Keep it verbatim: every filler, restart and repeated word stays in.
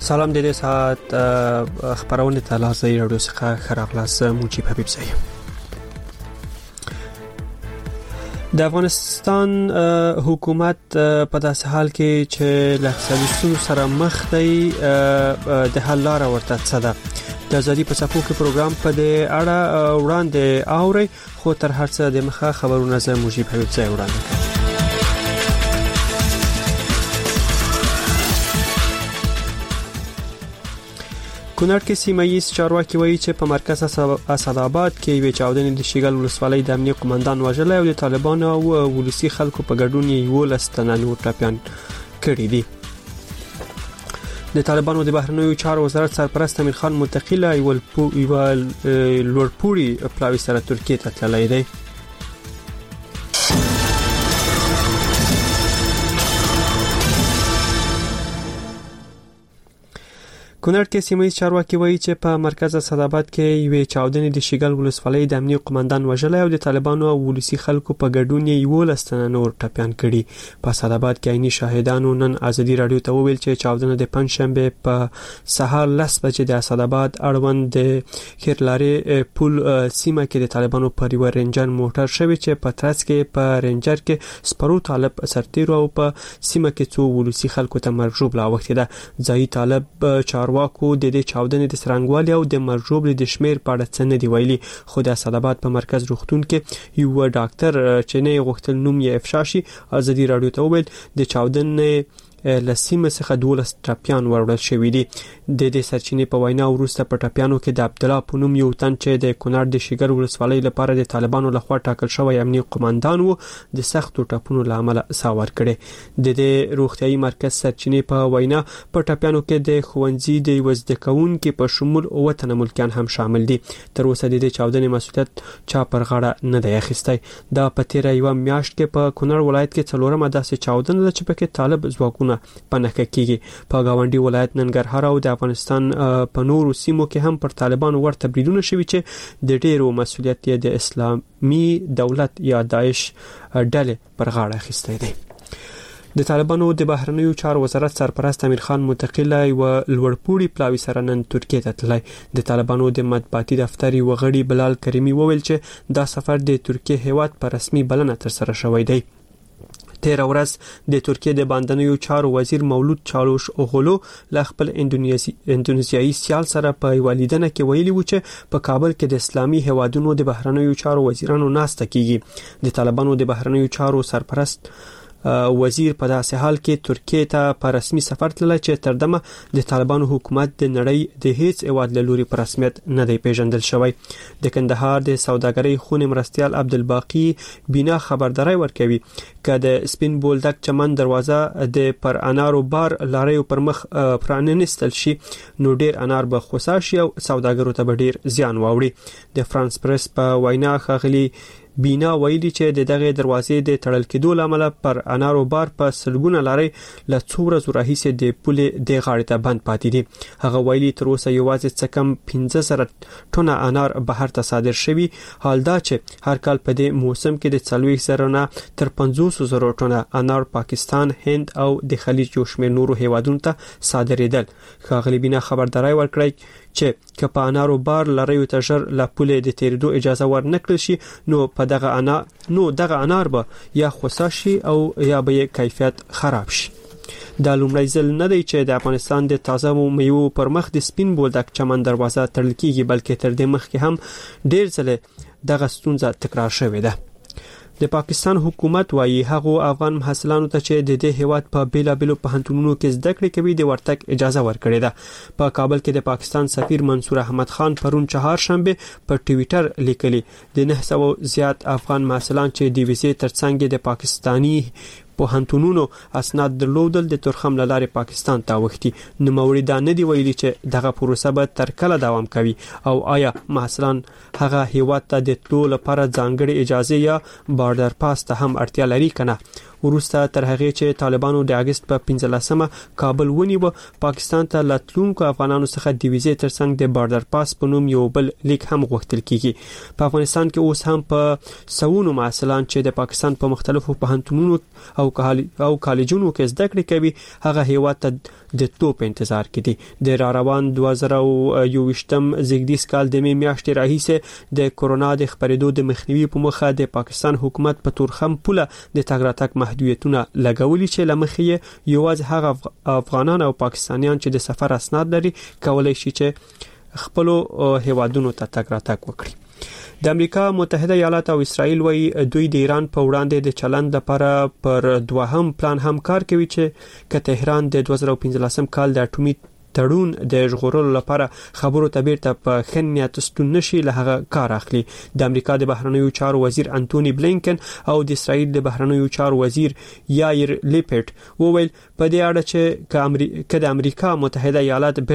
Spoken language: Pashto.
سلام د دې ساعت خبرونه ته لاسي رادیو څخه خراغلاس موجي حبیب سي. د افغانستان حکومت په داسې حال کې چې له اقتصادي سره مخ دی د حل لار ورته څه ده. د ازادي په صفو کې پروګرام په دې اړه وړاندې اوري خو تر هر څه د مخه خبرونه زموږ موجي حبیب سي وړاندې. کونړ کې سیمایي چارواکي وایي چې په مرکز اسداباد کې وی چاودنې د شیګل ولسوالۍ د امنیت قومندان وژل او د طالبانو او ولسی خلکو په ګډون یو لستنه نور ټاپیان کړی دي. د طالبانو د بهرنیو چارو وزارت سرپرست امیر خان متقی لا یو لوړپوړي پلاوی سره ترکیه ته تللی دی. کونړ کې سیمایي چارواکي وایي چې په مرکز اسداباد کې یو چاودنې د شیګل ولسوالۍ د امنیت قومندان وژل او د طالبانو او ولسی خلکو په ګډون یو لستنه نور ټاپیان کړي. په اسداباد کې عیني شاهدانو نن ازادي رادیو ته وویل چې چاودنه د پنځشنبه په سهار لس بجې د اسداباد اړوند د خیرلاري پول سیمه کې د طالبانو پر یو رینجر موټر شوی چې په ترڅ کې په رینجر کې سپرو طالب سرتیرو او په سیمه کې څو ولسی خلکو ته مرجوب لا وخت ده. ځای طالب چارو واکو د دې چاودنې د سرنګوالي او د مرجوب د شمیر په اړه څه نه دی ویلي. خو د اسداباد په مرکز روغتون کې یو ډاکټر چې نه غوښتل نوم یې افشا شي ازادي رادیو ته وویل د چاودنې لسیمه څخه دولس ټاپیان وروړل شوې دي. د دې سرچینې په وینا ورسته په ټاپیانو کې د عبد الله پونم یو تن چې د کونړ د شیګر ولسوالۍ لپاره د طالبانو لخوا ټاکل شوی امنیت قومندان وو د سختو ټاپونو لامل ساور کړي. د دې روغتيایي مرکز سرچینې په وینا په ټاپیانو کې د خوندزي د وزدکون کې په شمول او وطن ملکیان هم شامل دي. تر اوسه د دې چاودنې مسؤلیت چا پر غاړه نه دی اخیستی. دا په تیر یو میاشت کې په کونړ ولایت کې څلورمه داسې چاودنه ده چې پکې طالب ځواکونه پنهکه کیږي. په گاونډي ولایت ننګرهار او د افغانستان په نورو سیمو کې هم پر طالبانو ورته بریدونه شوي چې د ډیرو مسؤلیت یې د اسلامي دولت یا داعش ډلې پر غاړه اخیستی دی. د طالبانو د بهرنیو چارو وزارت سرپرست امیر خان متقی لا یو لوړپوړي پلاوی سره نن ترکیه ته تللی. د طالبانو د مطبوعاتي دفتر یو غړي بلال کریمی وویل چې دا سفر د ترکیه هیواد په رسمي بلنه تر سره شوی دی. تیر ورځ د ترکیه د باندنیو چارو وزیر مولود چالوش اوغلو ل خپل اندونیزیایي سیال سره په ولیدنه کې ویلي و چې په کابل کې د اسلامي هیوادونو د بهرنیو چارو وزیرانو ناسته کیږي. د طالبانو د بهرنیو چارو سرپرست وزیر په داسې حال کې ترکیه ته په رسمي سفر تللی چې تر دمه د طالبانو حکومت د نړۍ د هیڅ ایواد له لوري په رسمیت نه دی پیژندل شوی. د کندهار د سوداګرۍ خونې مرستیال عبدالباقی بینا خبرداري ورکوي چې د سپین بولدک چمن دروازه د پر انارو بار لاري پر مخ پراننستل شي نو ډیر انار به خوسا شي او سوداګرو ته به ډیر زیان واوړي. د فرانس پریس په وینا خغلی بینا ویلي چې د دغه دروازې د تړل کېدو لامل پر انارو بار په سلګونه لاري ل څوره زوره هیڅ د پولې د غاړې ته بند پاتې دي. هغه ویلي تر اوسه یوازې څه کم پنځه زره ټنه انار بهر ته صادر شوی. حال دا چې هر کال په دې موسم کې د څلوېښت زره نه تر پنځوس زره ټنه انار پاکستان، هند او د خلیج یو شمېر نورو هیوادونو ته صادرېدل. ښاغلي بینا خبرداري ورکړی چې که په انارو بار لري ته ژر ل پولې د تیرېدو اجازه ورنکړل شي نو په دغه انا نو دغه انار به یا خوسا شي او یا به کیفیت خراب شي. دا لومړی ځل نه دی چې د افغانستان د تازه میوو پر مخ د سپین بولدک چمن دروازه تړل کیږي، بلکې تر دې مخکې هم ډیر ځله دغه ستونزه تکرار شوې ده. د پاکستان حکومت وايي هغه افغان محصلانو ته چې د دې هیواد په بیلابلو پوهنتونونو کې زده کړې کوي د ورتګ اجازه ورکړې ده. په کابل کې د پاکستان سفیر منصور احمد خان پرون چهارشنبه په ټوئیټر لیکلي د نه سوه زیات افغان محصلان چې د ویزې ترڅنګ د پاکستانی پوهنتونونو اسناد درلودل د ترخم لارې پاکستان ته وختي. نو مورید نه دی ویلي چې دغه پروسه به تر کله دوام کوي او آیا محصلان هغه هیواد ته د تلو لپاره ځانګړي اجازه یا بارډر پاس ته هم اړتیا لري کنه. وروسته تر هغه چې طالبانو د اگست په پنځلسمه کابل ونیو پاکستان ته لاتلونکو افغانانو څخه د ویزې ترڅنګ د بارډر پاس په نوم یو بل لیک هم غوښتل کیږي. په افغانستان کې اوس هم په سونو محصلان چې د پاکستان په مختلفو پوهنتونونو او او کالجونو کې زده کړې کوي هغه هیواد ته د توپ انتظار کړي. د را روان دوه زره یوویشتم زیږدیز کال د می میاشتې راهیسه د کورونا د خپرېدو د مخنیوي په مخه د پاکستان حکومت په تورخم پوله د تګ راتګ محدودیتونه لګولي چې لمخې یوازې هغه افغانان او پاکستانیان چې د سفر اسناد لري کولای شي چې خپل هیوادونو ته تګ راتګ وکړي. د امریکا متحده ایالات او اسرائیل وایي دوی د ایران په وړاندې د چلند لپاره پر دوهم پلان هم کار کوي چې ک تهران د دوه زره پنځلسم کال د اټومي تړون د ژغورلو لپاره خبرو ته بیرته په خنیت ستون نشي له هغه کار اخلي. د امریکا د بهرنیو چارو وزیر انټونی بلینکن او د اسرائیل د بهرنیو چارو وزیر یایر لیپټ وویل په دې اړه چې د امریکا متحده ایالات